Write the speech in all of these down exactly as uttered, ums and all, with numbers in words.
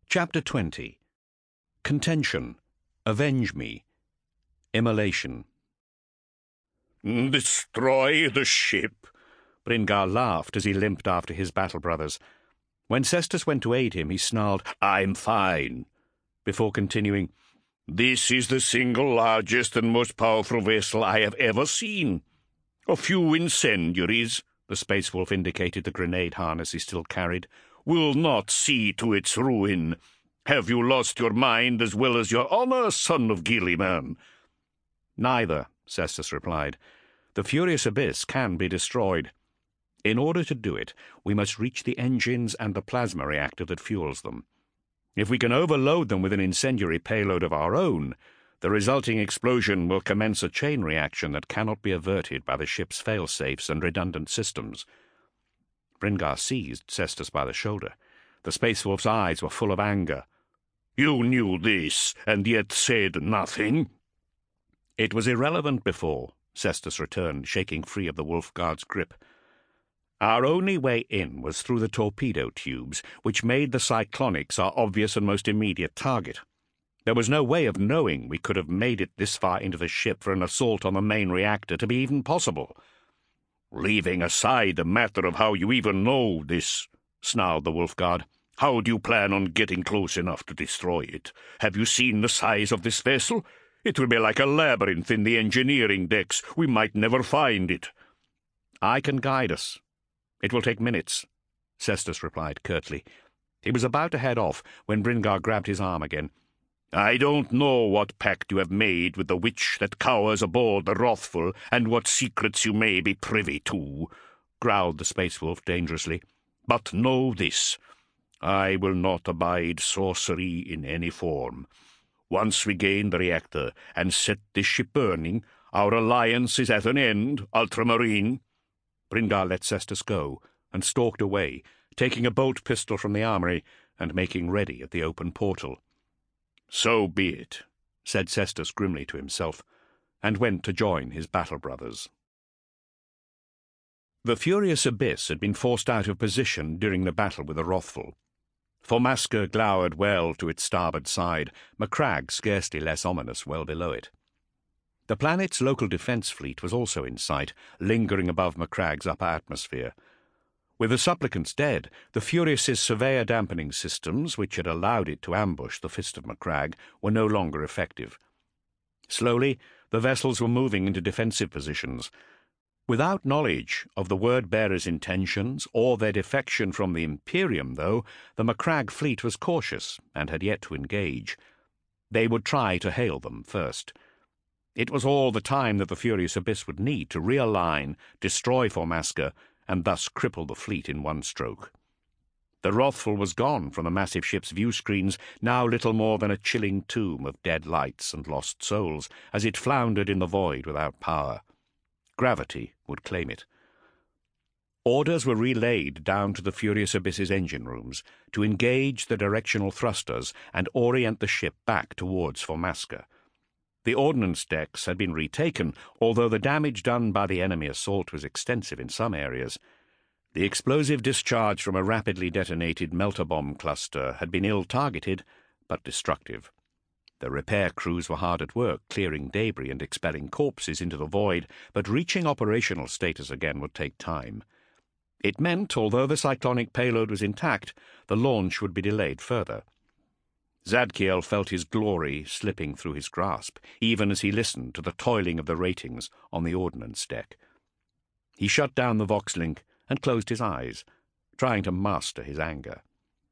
Chapter twenty. Contention. Avenge me. Immolation. "Destroy the ship?" Bringar laughed as he limped after his battle brothers. When Cestus went to aid him, he snarled, "I'm fine," before continuing, "This is the single largest and most powerful vessel I have ever seen. A few incendiaries," the Space Wolf indicated the grenade harness he still carried, "will not see to its ruin. Have you lost your mind as well as your honor, son of Guilliman?" "Neither," Cestus replied. "The furious abyss can be destroyed. In order to do it, we must reach the engines and the plasma reactor that fuels them. If we can overload them with an incendiary payload of our own, the resulting explosion will commence a chain reaction that cannot be averted by the ship's fail-safes and redundant systems." Bringar seized Cestus by the shoulder. The Space Wolf's eyes were full of anger. "You knew this, and yet said nothing?" "It was irrelevant before," Cestus returned, shaking free of the Wolf Guard's grip. "Our only way in was through the torpedo tubes, which made the cyclonics our obvious and most immediate target. There was no way of knowing we could have made it this far into the ship for an assault on the main reactor to be even possible." "Leaving aside the matter of how you even know this," snarled the Wolf Guard, "how do you plan on getting close enough to destroy it? Have you seen the size of this vessel? It will be like a labyrinth in the engineering decks. We might never find it." "I can guide us. It will take minutes," Cestus replied curtly. He was about to head off when Bringar grabbed his arm again. "I don't know what pact you have made with the witch that cowers aboard the Wrathful, and what secrets you may be privy to," growled the Space Wolf dangerously. "But know this. I will not abide sorcery in any form. Once we gain the reactor and set this ship burning, our alliance is at an end, Ultramarine." Bringar let Cestus go and stalked away, taking a bolt pistol from the armory and making ready at the open portal. "So be it," said Cestus grimly to himself, and went to join his battle brothers. The furious abyss had been forced out of position during the battle with the Wrathful. Formaska glowered well to its starboard side, Macragge scarcely less ominous well below it. The planet's local defence fleet was also in sight, lingering above Macragge's upper atmosphere. With the supplicants dead, the Furious's surveyor-dampening systems, which had allowed it to ambush the Fist of Macragge, were no longer effective. Slowly, the vessels were moving into defensive positions. Without knowledge of the word-bearers' intentions or their defection from the Imperium, though, the Macragge fleet was cautious and had yet to engage. They would try to hail them first. It was all the time that the furious abyss would need to realign, destroy Formaska, and thus cripple the fleet in one stroke. The Wrathful was gone from the massive ship's view screens, now little more than a chilling tomb of dead lights and lost souls, as it floundered in the void without power. Gravity would claim it. Orders were relayed down to the furious abyss's engine rooms to engage the directional thrusters and orient the ship back towards Formaska. The ordnance decks had been retaken, although the damage done by the enemy assault was extensive in some areas. The explosive discharge from a rapidly detonated melter bomb cluster had been ill-targeted, but destructive. The repair crews were hard at work, clearing debris and expelling corpses into the void, but reaching operational status again would take time. It meant, although the cyclonic payload was intact, the launch would be delayed further. Zadkiel felt his glory slipping through his grasp, even as he listened to the toiling of the ratings on the ordnance deck. He shut down the Vox-link and closed his eyes, trying to master his anger.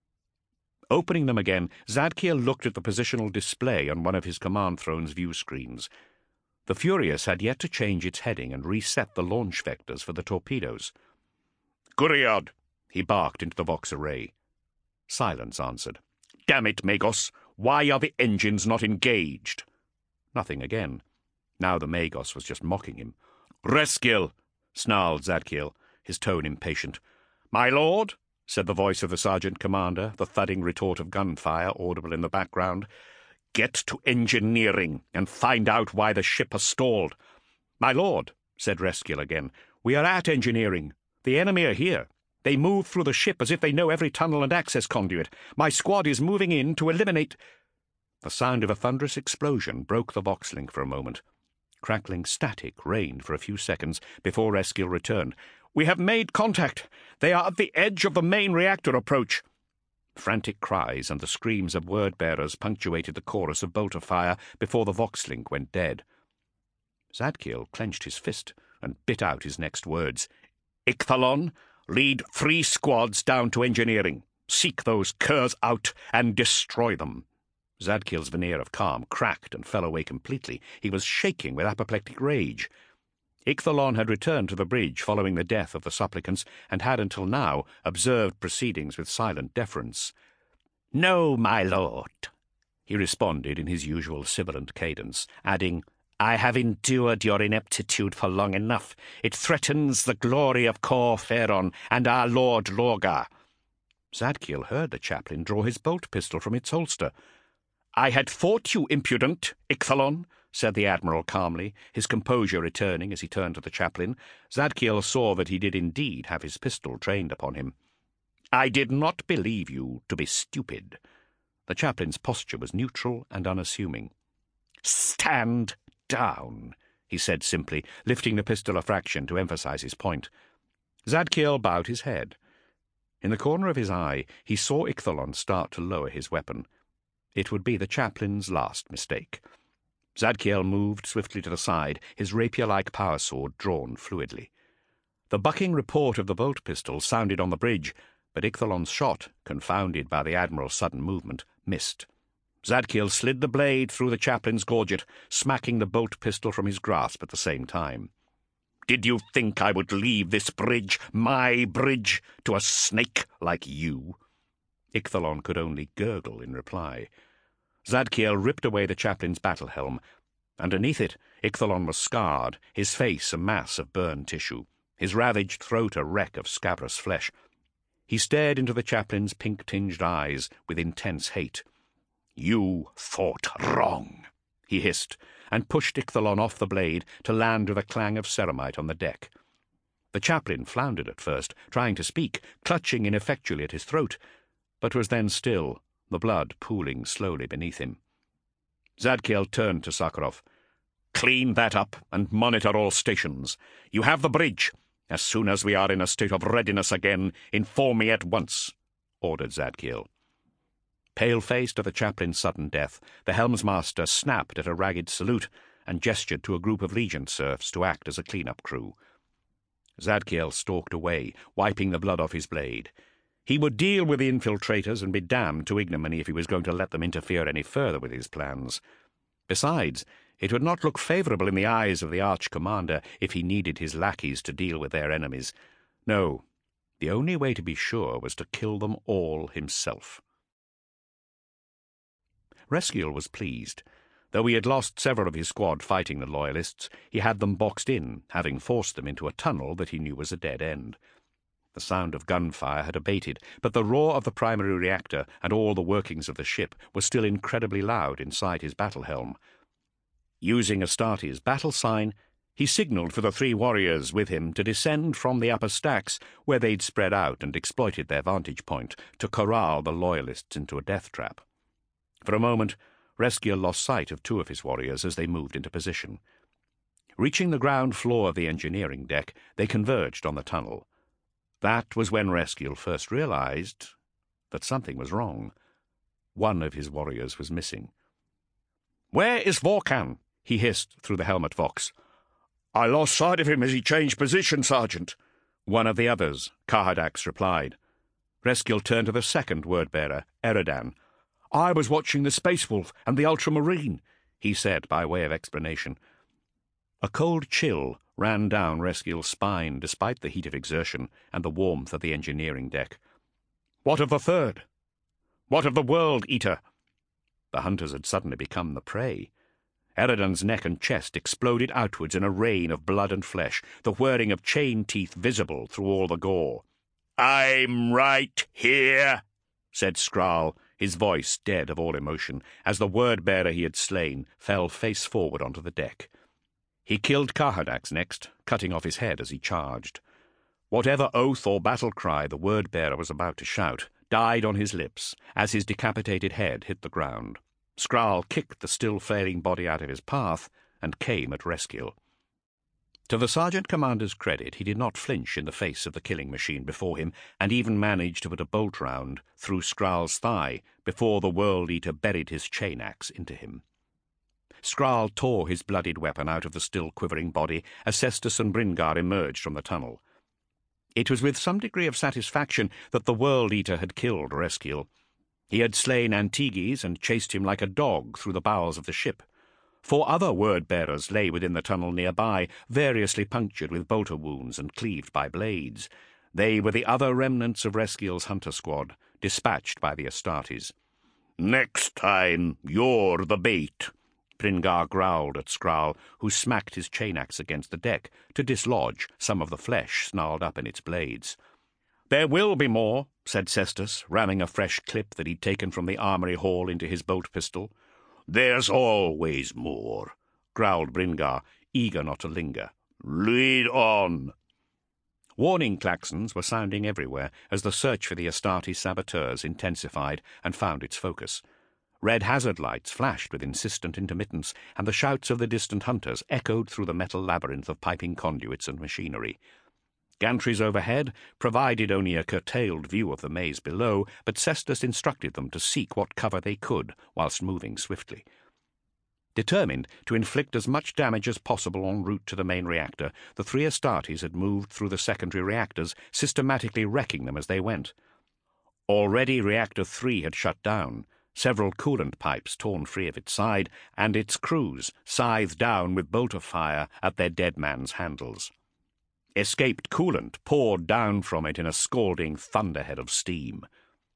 Opening them again, Zadkiel looked at the positional display on one of his command throne's view screens. The Furious had yet to change its heading and reset the launch vectors for the torpedoes. "Guriad!" he barked into the Vox array. Silence answered. "Damn it, Magos! Why are the engines not engaged?" Nothing again. Now the Magos was just mocking him. "Reskill!" snarled Zadkiel, his tone impatient. "My lord?" said the voice of the sergeant commander, the thudding retort of gunfire audible in the background. "Get to engineering and find out why the ship has stalled." "My lord," said Reskill again, "we are at engineering. The enemy are here. They move through the ship as if they know every tunnel and access conduit. My squad is moving in to eliminate—" The sound of a thunderous explosion broke the Vox-link for a moment. Crackling static reigned for a few seconds before Rescue returned. "We have made contact. They are at the edge of the main reactor approach." Frantic cries and the screams of word-bearers punctuated the chorus of bolter fire before the Vox-link went dead. Zadkiel clenched his fist and bit out his next words. "Ikthalon, lead three squads down to engineering. Seek those curs out and destroy them." Zadkiel's veneer of calm cracked and fell away completely. He was shaking with apoplectic rage. Ikthalon had returned to the bridge following the death of the supplicants, and had until now observed proceedings with silent deference. "No, my lord," he responded in his usual sibilant cadence, adding, "I have endured your ineptitude for long enough. It threatens the glory of Kor Phaeron and our lord Lorgar." Zadkiel heard the chaplain draw his bolt pistol from its holster. "I had thought you impudent, Ikthalon," said the Admiral calmly, his composure returning as he turned to the chaplain. Zadkiel saw that he did indeed have his pistol trained upon him. "I did not believe you to be stupid." The chaplain's posture was neutral and unassuming. "Stand down," he said simply, lifting the pistol a fraction to emphasize his point. Zadkiel bowed his head. In the corner of his eye he saw Ikthalon start to lower his weapon. It would be the chaplain's last mistake. Zadkiel moved swiftly to the side, his rapier-like power sword drawn fluidly. The bucking report of the bolt pistol sounded on the bridge, but Ikthalon's shot, confounded by the Admiral's sudden movement, missed. Zadkiel slid the blade through the chaplain's gorget, smacking the bolt pistol from his grasp at the same time. "Did you think I would leave this bridge, my bridge, to a snake like you?" Ikthalon could only gurgle in reply. Zadkiel ripped away the chaplain's battle helm. Underneath it, Ikthalon was scarred, his face a mass of burned tissue, his ravaged throat a wreck of scabrous flesh. He stared into the chaplain's pink-tinged eyes with intense hate. "You fought wrong," he hissed, and pushed Ikthalon off the blade to land with a clang of ceramite on the deck. The chaplain floundered at first, trying to speak, clutching ineffectually at his throat, but was then still, the blood pooling slowly beneath him. Zadkiel turned to Sakharov. "Clean that up and monitor all stations. You have the bridge. As soon as we are in a state of readiness again, inform me at once," ordered Zadkiel. Pale-faced at the chaplain's sudden death, the helmsmaster snapped at a ragged salute and gestured to a group of Legion serfs to act as a clean-up crew. Zadkiel stalked away, wiping the blood off his blade. He would deal with the infiltrators and be damned to ignominy if he was going to let them interfere any further with his plans. Besides, it would not look favourable in the eyes of the Arch-Commander if he needed his lackeys to deal with their enemies. No, the only way to be sure was to kill them all himself. Rescuel was pleased. Though he had lost several of his squad fighting the Loyalists, he had them boxed in, having forced them into a tunnel that he knew was a dead end. The sound of gunfire had abated, but the roar of the primary reactor and all the workings of the ship was still incredibly loud inside his battle helm. Using Astarte's battle sign, he signalled for the three warriors with him to descend from the upper stacks, where they'd spread out and exploited their vantage point, to corral the Loyalists into a death trap. For a moment, Rescuel lost sight of two of his warriors as they moved into position. Reaching the ground floor of the engineering deck, they converged on the tunnel. That was when Rescuel first realized that something was wrong. One of his warriors was missing. "Where is Vorkan?" he hissed through the helmet vox. "I lost sight of him as he changed position, Sergeant," one of the others, Kahadax, replied. Rescuel turned to the second word-bearer, Eridan. "I was watching the Space Wolf and the Ultramarine," he said by way of explanation. A cold chill ran down Rescuel's spine despite the heat of exertion and the warmth of the engineering deck. "What of the third? What of the World Eater?" The hunters had suddenly become the prey. Eridan's neck and chest exploded outwards in a rain of blood and flesh, the whirring of chain teeth visible through all the gore. "I'm right here," said Skral, his voice dead of all emotion, as the word-bearer he had slain fell face forward onto the deck. He killed Kahadax next, cutting off his head as he charged. Whatever oath or battle cry the word-bearer was about to shout died on his lips as his decapitated head hit the ground. Skral kicked the still flailing body out of his path and came at Reskill. To the sergeant commander's credit, he did not flinch in the face of the killing machine before him, and even managed to put a bolt round through Skral's thigh before the World-Eater buried his chain axe into him. Skral tore his bloodied weapon out of the still quivering body as Cestus and Bringar emerged from the tunnel. It was with some degree of satisfaction that the World-Eater had killed Reskill. He had slain Antiges and chased him like a dog through the bowels of the ship. Four other word-bearers lay within the tunnel nearby, variously punctured with bolter wounds and cleaved by blades. They were the other remnants of Reskill's hunter squad, dispatched by the Astartes. "Next time, you're the bait," Bringar growled at Skral, who smacked his chain-axe against the deck to dislodge some of the flesh snarled up in its blades. "There will be more," said Cestus, ramming a fresh clip that he'd taken from the armory hall into his bolt pistol. "There's always more," growled Bringar, eager not to linger. "Lead on." Warning klaxons were sounding everywhere as the search for the Astartes saboteurs intensified and found its focus. Red hazard lights flashed with insistent intermittence, and the shouts of the distant hunters echoed through the metal labyrinth of piping conduits and machinery. Gantries overhead provided only a curtailed view of the maze below, but Cestus instructed them to seek what cover they could whilst moving swiftly. Determined to inflict as much damage as possible en route to the main reactor, the three Astartes had moved through the secondary reactors, systematically wrecking them as they went. Already Reactor three had shut down, several coolant pipes torn free of its side, and its crews scythed down with bolter fire at their dead man's handles. Escaped coolant poured down from it in a scalding thunderhead of steam.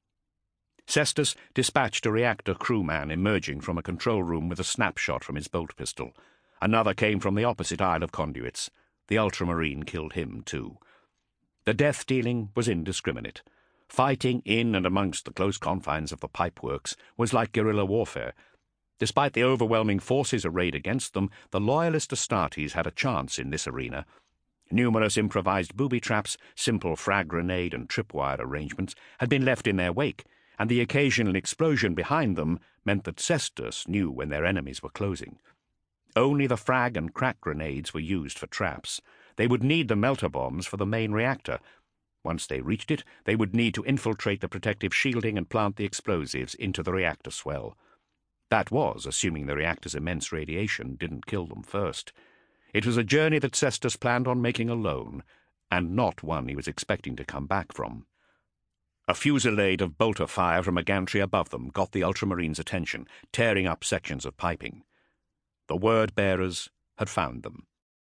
Cestus dispatched a reactor crewman emerging from a control room with a snapshot from his bolt pistol. Another came from the opposite aisle of conduits. The ultramarine killed him, too. The death-dealing was indiscriminate. Fighting in and amongst the close confines of the pipeworks was like guerrilla warfare. Despite the overwhelming forces arrayed against them, the loyalist Astartes had a chance in this arena. Numerous improvised booby traps, simple frag grenade and tripwire arrangements had been left in their wake, and the occasional explosion behind them meant that Cestus knew when their enemies were closing. Only the frag and crack grenades were used for traps. They would need the melter bombs for the main reactor. Once they reached it, they would need to infiltrate the protective shielding and plant the explosives into the reactor swell. That was, assuming the reactor's immense radiation didn't kill them first. It was a journey that Cestus planned on making alone, and not one he was expecting to come back from. A fusillade of bolter fire from a gantry above them got the Ultramarines' attention, tearing up sections of piping. The word-bearers had found them.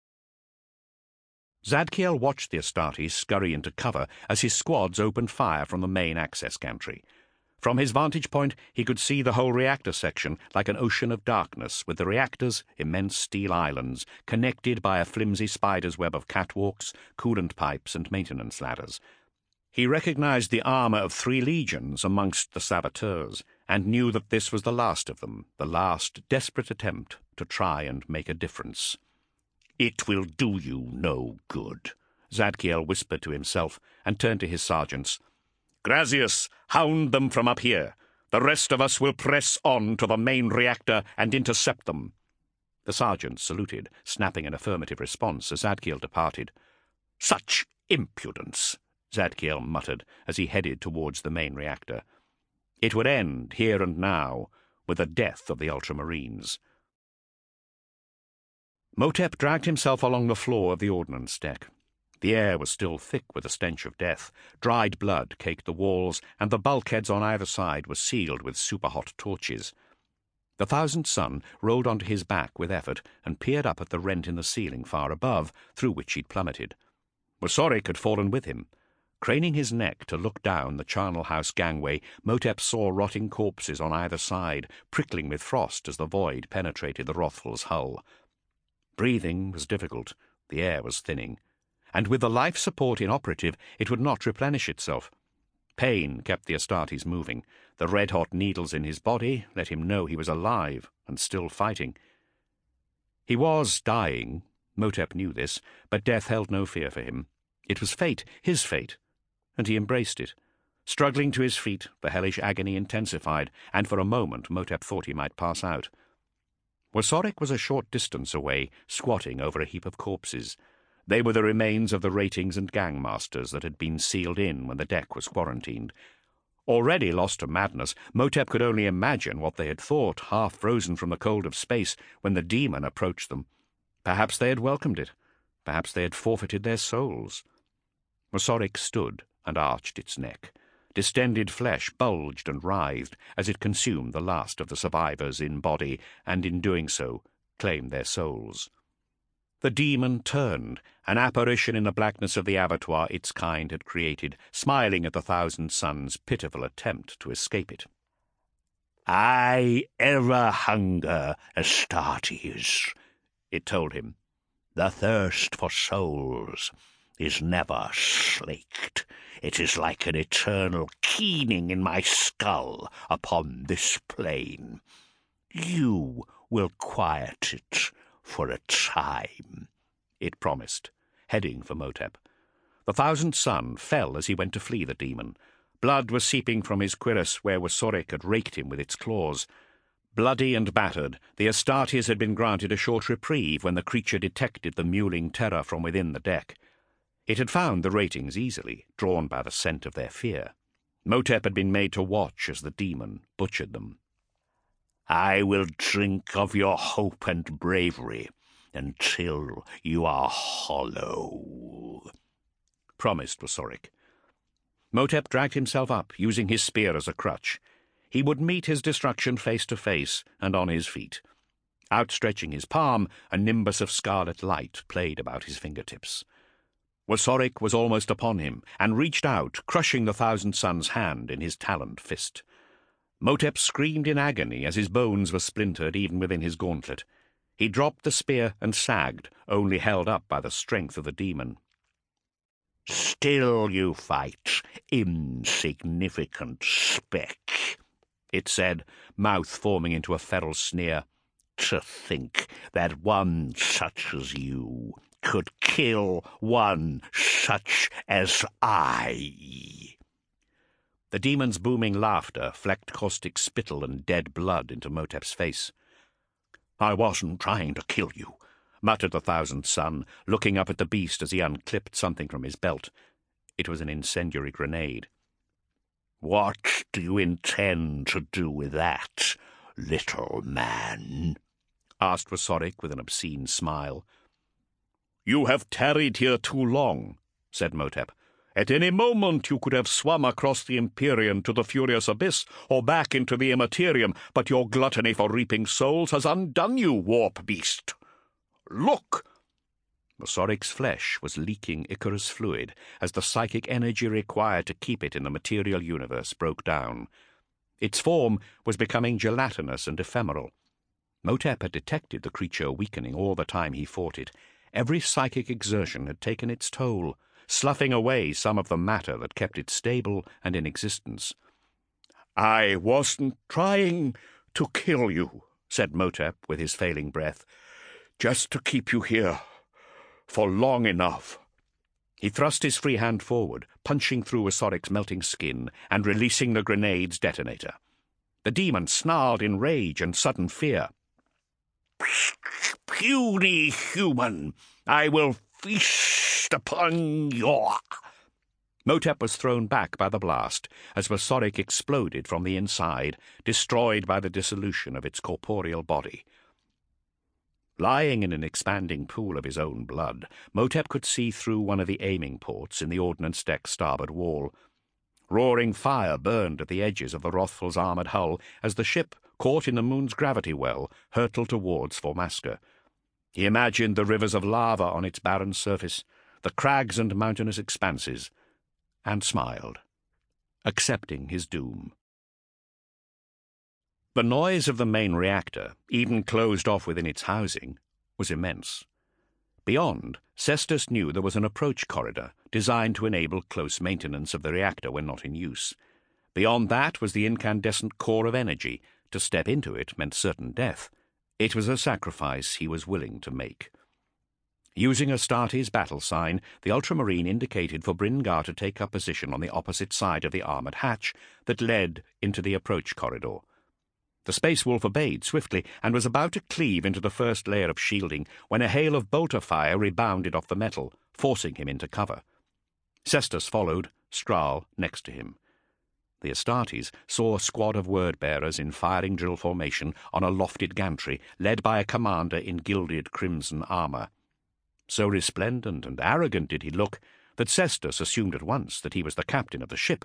Zadkiel watched the Astartes scurry into cover as his squads opened fire from the main access gantry. From his vantage point, he could see the whole reactor section like an ocean of darkness, with the reactors, immense steel islands, connected by a flimsy spider's web of catwalks, coolant pipes, and maintenance ladders. He recognized the armor of three legions amongst the saboteurs, and knew that this was the last of them, the last desperate attempt to try and make a difference. "It will do you no good," Zadkiel whispered to himself, and turned to his sergeants. "Grazius, hound them from up here. The rest of us will press on to the main reactor and intercept them." The sergeants saluted, snapping an affirmative response as Zadkiel departed. "Such impudence," Zadkiel muttered as he headed towards the main reactor. It would end, here and now, with the death of the Ultramarines. Motep dragged himself along the floor of the ordnance deck. The air was still thick with the stench of death. Dried blood caked the walls, and the bulkheads on either side were sealed with super-hot torches. The Thousand Sun rolled onto his back with effort and peered up at the rent in the ceiling far above, through which he'd plummeted. Wasoric had fallen with him. Craning his neck to look down the charnel house gangway, Motep saw rotting corpses on either side, prickling with frost as the void penetrated the Wrathful's hull. Breathing was difficult. The air was thinning. And with the life support inoperative, it would not replenish itself. Pain kept the Astartes moving. The red-hot needles in his body let him know he was alive and still fighting. He was dying. Motep knew this, but death held no fear for him. It was fate, his fate, and he embraced it. Struggling to his feet, the hellish agony intensified, and for a moment Motep thought he might pass out. Wasoric was a short distance away, squatting over a heap of corpses. They were the remains of the ratings and gangmasters that had been sealed in when the deck was quarantined. Already lost to madness, Motep could only imagine what they had thought, half frozen from the cold of space, when the demon approached them. Perhaps they had welcomed it. Perhaps they had forfeited their souls. Wasoric stood and arched its neck. Distended flesh bulged and writhed as it consumed the last of the survivors in body, and in doing so claimed their souls. The demon turned, an apparition in the blackness of the abattoir its kind had created, smiling at the Thousand Suns' pitiful attempt to escape it. "I ever hunger, Astartes," it told him. "The thirst for souls is never slaked. It is like an eternal keening in my skull upon this plane. You will quiet it for a time," it promised, heading for Motep. The Thousand Sun fell as he went to flee the demon. Blood was seeping from his cuirass where Wasoric had raked him with its claws. Bloody and battered, the Astartes had been granted a short reprieve when the creature detected the mewling terror from within the deck. It had found the ratings easily, drawn by the scent of their fear. Motep had been made to watch as the demon butchered them. "I will drink of your hope and bravery until you are hollow," promised Wasoric. Motep dragged himself up, using his spear as a crutch. He would meet his destruction face to face and on his feet. Outstretching his palm, a nimbus of scarlet light played about his fingertips. Wasoric was almost upon him, and reached out, crushing the Thousand Suns' hand in his taloned fist. Motep screamed in agony as his bones were splintered even within his gauntlet. He dropped the spear and sagged, only held up by the strength of the demon. "Still you fight, insignificant speck," it said, mouth forming into a feral sneer. "To think that one such as you could kill one such as I." The demon's booming laughter flecked caustic spittle and dead blood into Motep's face. "I wasn't trying to kill you," muttered the Thousand Sun, looking up at the beast as he unclipped something from his belt. It was an incendiary grenade. "What do you intend to do with that, little man?" asked Wasoric with an obscene smile. "You have tarried here too long," said Motep. "At any moment you could have swum across the Empyrean to the Furious Abyss, or back into the Immaterium, but your gluttony for reaping souls has undone you, warp beast. Look!" Wasoric's flesh was leaking Icarus fluid as the psychic energy required to keep it in the material universe broke down. Its form was becoming gelatinous and ephemeral. Motep had detected the creature weakening all the time he fought it. Every psychic exertion had taken its toll, sloughing away some of the matter that kept it stable and in existence. "I wasn't trying to kill you," said Motep with his failing breath. "Just to keep you here for long enough." He thrust his free hand forward, punching through Wasoric's melting skin and releasing the grenade's detonator. The demon snarled in rage and sudden fear. "Puny human, I will feast upon your—" Motep was thrown back by the blast as Wasoric exploded from the inside, destroyed by the dissolution of its corporeal body. Lying in an expanding pool of his own blood, Motep could see through one of the aiming ports in the ordnance deck's starboard wall. Roaring fire burned at the edges of the Wrathful's armoured hull as the ship, caught in the moon's gravity well, hurtled towards Formaska. He imagined the rivers of lava on its barren surface, the crags and mountainous expanses, and smiled, accepting his doom. The noise of the main reactor, even closed off within its housing, was immense. Beyond, Cestus knew there was an approach corridor designed to enable close maintenance of the reactor when not in use. Beyond that was the incandescent core of energy. To step into it meant certain death. It was a sacrifice he was willing to make. Using Astarte's battle sign, the Ultramarine indicated for Bringar to take up position on the opposite side of the armoured hatch that led into the approach corridor. The Space Wolf obeyed swiftly and was about to cleave into the first layer of shielding when a hail of bolter fire rebounded off the metal, forcing him into cover. Cestus followed, Skral next to him. The Astartes saw a squad of word-bearers in firing drill formation on a lofted gantry, led by a commander in gilded crimson armour. So resplendent and arrogant did he look that Cestus assumed at once that he was the captain of the ship.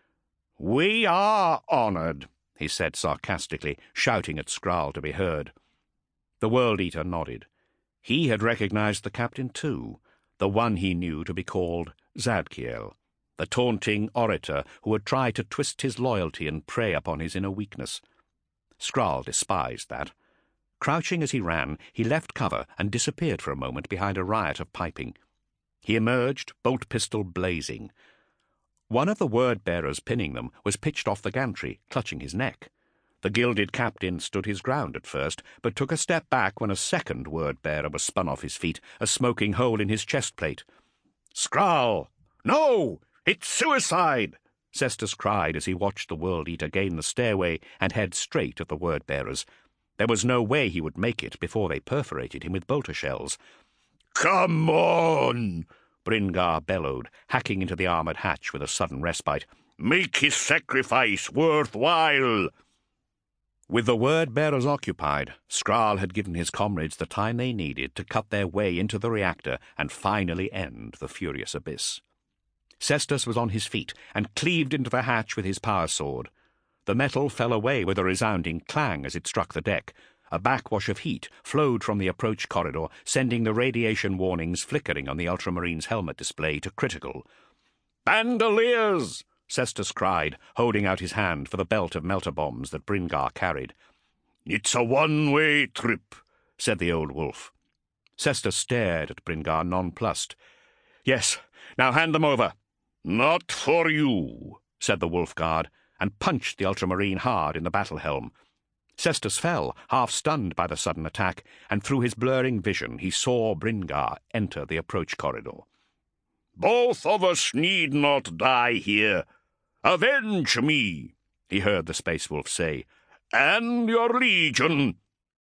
"We are honoured," he said sarcastically, shouting at Skral to be heard. The World-Eater nodded. He had recognized the captain too, the one he knew to be called Zadkiel, the taunting orator who had tried to twist his loyalty and prey upon his inner weakness. Skral despised that. Crouching as he ran, he left cover and disappeared for a moment behind a riot of piping. He emerged, bolt-pistol blazing. One of the word-bearers pinning them was pitched off the gantry, clutching his neck. The gilded captain stood his ground at first, but took a step back when a second word-bearer was spun off his feet, a smoking hole in his chest-plate. "Skral! No! It's suicide!" Cestus cried as he watched the World-Eater gain the stairway and head straight at the word-bearers. There was no way he would make it before they perforated him with bolter shells. "Come on!" Bringar bellowed, hacking into the armoured hatch with a sudden respite. "Make his sacrifice worthwhile!" With the word-bearers occupied, Skral had given his comrades the time they needed to cut their way into the reactor and finally end the furious abyss. Cestus was on his feet and cleaved into the hatch with his power sword. The metal fell away with a resounding clang as it struck the deck. A backwash of heat flowed from the approach corridor, sending the radiation warnings flickering on the Ultramarine's helmet display to critical. "Bandoliers!" Cestus cried, holding out his hand for the belt of melter bombs that Bringar carried. "It's a one-way trip," said the old wolf. Cestus stared at Bringar nonplussed. "Yes, now hand them over." "Not for you," said the wolf guard, and punched the Ultramarine hard in the battle helm. Cestus fell, half-stunned by the sudden attack, and through his blurring vision he saw Bringar enter the approach corridor. "Both of us need not die here. Avenge me," he heard the Space Wolf say, "and your legion."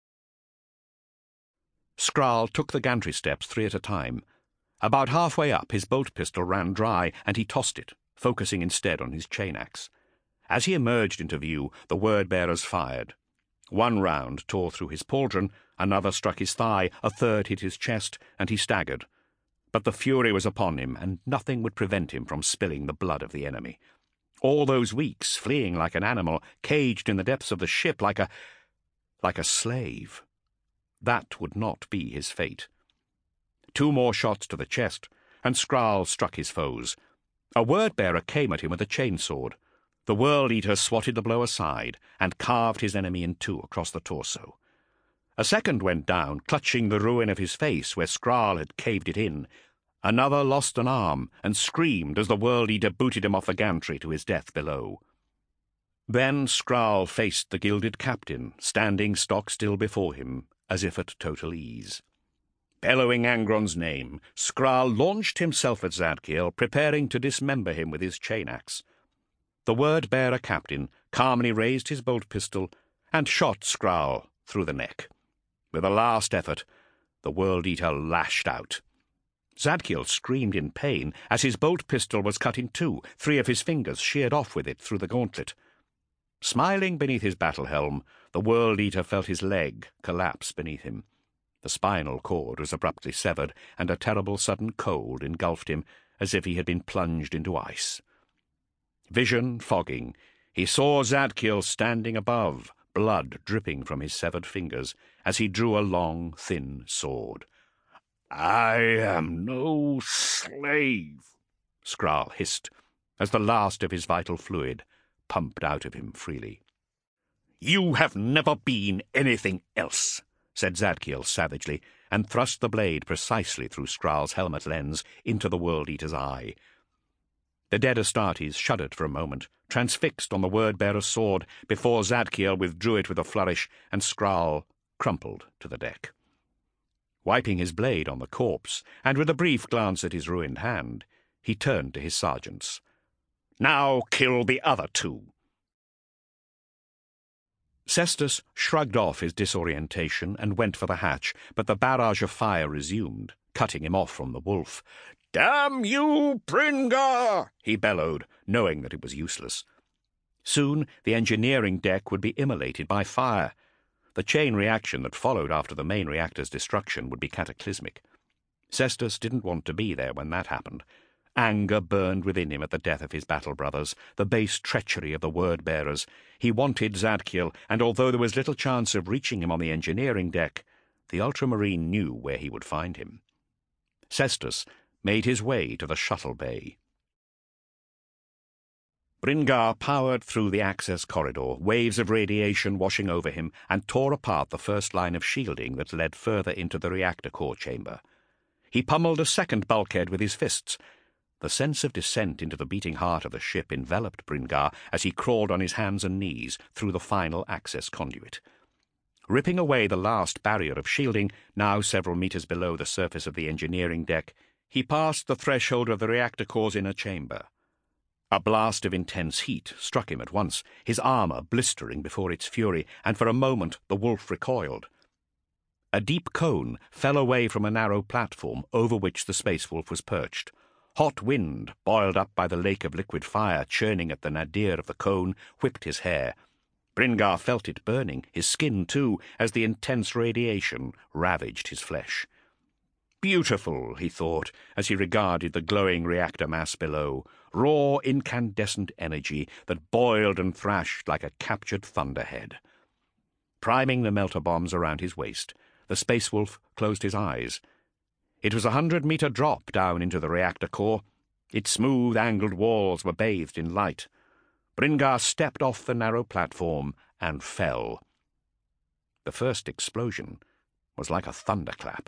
Skral took the gantry steps three at a time. About halfway up, his bolt pistol ran dry, and he tossed it, focusing instead on his chain-axe. As he emerged into view, the word-bearers fired. One round tore through his pauldron, another struck his thigh, a third hit his chest, and he staggered. But the fury was upon him, and nothing would prevent him from spilling the blood of the enemy. All those weeks, fleeing like an animal, caged in the depths of the ship like a... like a slave. That would not be his fate. Two more shots to the chest, and Skral struck his foes. A word-bearer came at him with a chainsword. The World-Eater swatted the blow aside and carved his enemy in two across the torso. A second went down, clutching the ruin of his face where Skral had caved it in. Another lost an arm and screamed as the World-Eater booted him off the gantry to his death below. Then Skral faced the gilded captain, standing stock-still before him, as if at total ease. Bellowing Angron's name, Skral launched himself at Zadkiel, preparing to dismember him with his chain-axe. The word-bearer captain calmly raised his bolt pistol and shot Skral through the neck. With a last effort, the World-Eater lashed out. Zadkiel screamed in pain as his bolt pistol was cut in two, three of his fingers sheared off with it through the gauntlet. Smiling beneath his battle helm, the World-Eater felt his leg collapse beneath him. The spinal cord was abruptly severed, and a terrible sudden cold engulfed him as if he had been plunged into ice. Vision fogging, he saw Zadkiel standing above, blood dripping from his severed fingers, as he drew a long, thin sword. "I am no slave," Skral hissed, as the last of his vital fluid pumped out of him freely. "You have never been anything else," said Zadkiel savagely, and thrust the blade precisely through Skral's helmet lens into the World-Eater's eye. The dead Astartes shuddered for a moment, transfixed on the word-bearer's sword, before Zadkiel withdrew it with a flourish, and Skral crumpled to the deck. Wiping his blade on the corpse, and with a brief glance at his ruined hand, he turned to his sergeants. "Now kill the other two." Cestus shrugged off his disorientation and went for the hatch, but the barrage of fire resumed, cutting him off from the wolf. "Damn you, Bringar!" he bellowed, knowing that it was useless. Soon the engineering deck would be immolated by fire. The chain reaction that followed after the main reactor's destruction would be cataclysmic. Cestus didn't want to be there when that happened. Anger burned within him at the death of his battle brothers, the base treachery of the word-bearers. He wanted Zadkiel, and although there was little chance of reaching him on the engineering deck, the ultramarine knew where he would find him. Cestus made his way to the shuttle bay. Bringar powered through the access corridor, waves of radiation washing over him, and tore apart the first line of shielding that led further into the reactor core chamber. He pummeled a second bulkhead with his fists. The sense of descent into the beating heart of the ship enveloped Bringar as he crawled on his hands and knees through the final access conduit. Ripping away the last barrier of shielding, now several meters below the surface of the engineering deck, he passed the threshold of the reactor core's inner chamber. A blast of intense heat struck him at once, his armor blistering before its fury, and for a moment the wolf recoiled. A deep cone fell away from a narrow platform over which the Space Wolf was perched. Hot wind, boiled up by the lake of liquid fire churning at the nadir of the cone, whipped his hair. Bringar felt it burning, his skin too, as the intense radiation ravaged his flesh. Beautiful, he thought, as he regarded the glowing reactor mass below, raw, incandescent energy that boiled and thrashed like a captured thunderhead. Priming the melter bombs around his waist, the Space Wolf closed his eyes. It was a hundred-meter drop down into the reactor core. Its smooth, angled walls were bathed in light. Bringar stepped off the narrow platform and fell. The first explosion was like a thunderclap.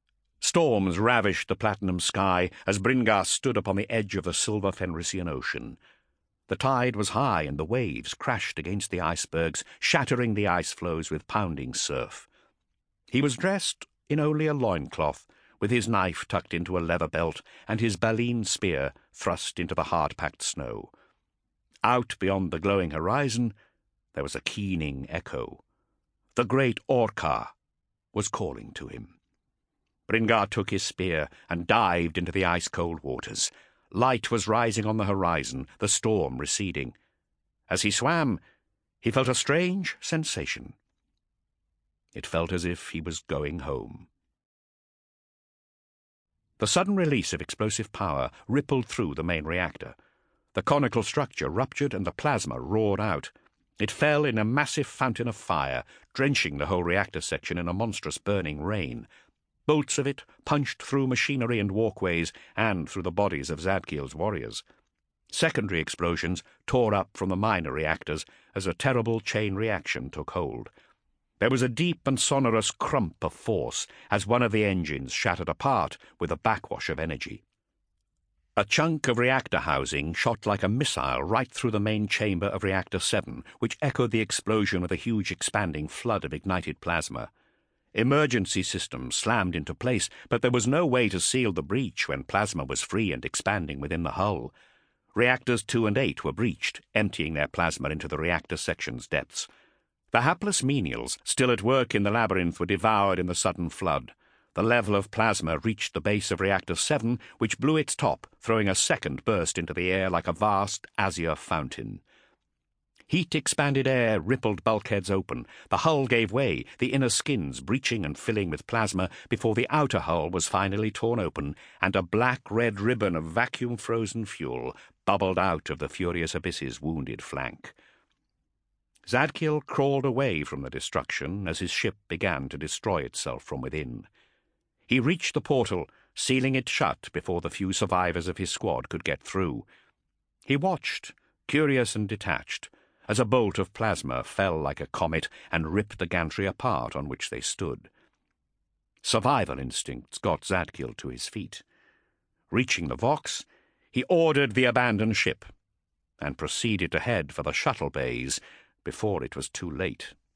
Storms ravished the platinum sky as Bringar stood upon the edge of the silver Fenrisian Ocean. The tide was high and the waves crashed against the icebergs, shattering the ice floes with pounding surf. He was dressed in only a loincloth, with his knife tucked into a leather belt and his baleen spear thrust into the hard-packed snow. Out beyond the glowing horizon there was a keening echo. The great Orca was calling to him. Bringar took his spear and dived into the ice-cold waters. Light was rising on the horizon, the storm receding. As he swam, he felt a strange sensation. It felt as if he was going home. The sudden release of explosive power rippled through the main reactor. The conical structure ruptured and the plasma roared out. It fell in a massive fountain of fire, drenching the whole reactor section in a monstrous burning rain. Bolts of it punched through machinery and walkways and through the bodies of Zadkiel's warriors. Secondary explosions tore up from the minor reactors as a terrible chain reaction took hold. There was a deep and sonorous crump of force as one of the engines shattered apart with a backwash of energy. A chunk of reactor housing shot like a missile right through the main chamber of Reactor seven, which echoed the explosion with a huge expanding flood of ignited plasma. Emergency systems slammed into place, but there was no way to seal the breach when plasma was free and expanding within the hull. Reactors two and eight were breached, emptying their plasma into the reactor section's depths. The hapless menials, still at work in the labyrinth, were devoured in the sudden flood. The level of plasma reached the base of Reactor seven, which blew its top, throwing a second burst into the air like a vast azure fountain. Heat-expanded air rippled bulkheads open. The hull gave way, the inner skins breaching and filling with plasma before the outer hull was finally torn open, and a black-red ribbon of vacuum-frozen fuel bubbled out of the furious abyss's wounded flank. Zadkiel crawled away from the destruction as his ship began to destroy itself from within. He reached the portal, sealing it shut before the few survivors of his squad could get through. He watched, curious and detached, as a bolt of plasma fell like a comet and ripped the gantry apart on which they stood. Survival instincts got Zadkiel to his feet. Reaching the Vox, he ordered the abandoned ship and proceeded to head for the shuttle bays before it was too late.